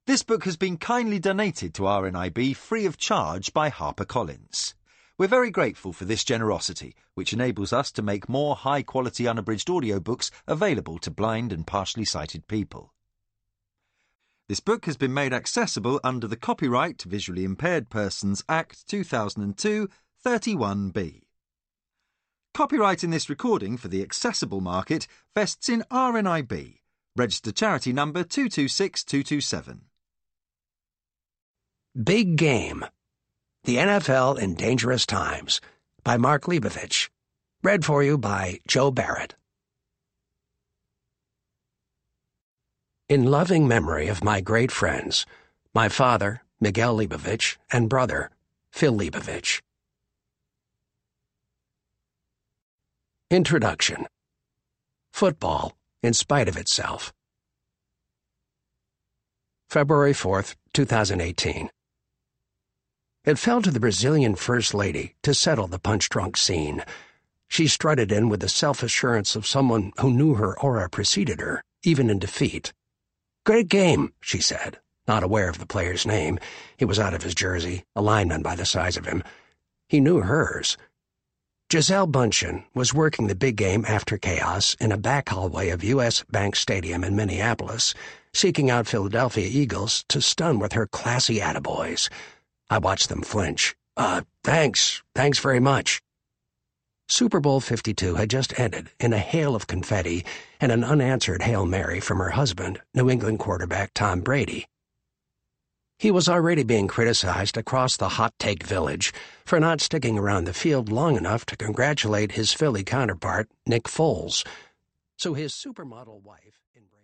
This book has been kindly donated to RNIB free of charge by HarperCollins. We're very grateful for this generosity, which enables us to make more high-quality unabridged audiobooks available to blind and partially sighted people. This book has been made accessible under the Copyright to Visually Impaired Persons Act 2002, 31B. Copyright in this recording for the accessible market vests in RNIB, registered charity number 226227. Big Game. The NFL in Dangerous Times by Mark Leibovich. Read for you by Joe Barrett. In loving memory of my great friends, my father, Miguel Leibovich, and brother, Phil Leibovich. Introduction. Football, in spite of itself. February 4th, 2018. It fell to the Brazilian First Lady to settle the punch-drunk scene. She strutted in with the self-assurance of someone who knew her aura preceded her, even in defeat. "Great game," she said, not aware of the player's name. He was out of his jersey, a lineman by the size of him. He knew hers. Gisele Bündchen was working the big game after chaos in a back hallway of U.S. Bank Stadium in Minneapolis, seeking out Philadelphia Eagles to stun with her classy attaboys. I watched them flinch. Thanks very much." Super Bowl 52 had just ended in a hail of confetti and an unanswered Hail Mary from her husband, New England quarterback Tom Brady. He was already being criticized across the hot take village for not sticking around the field long enough to congratulate his Philly counterpart, Nick Foles. So his supermodel wife...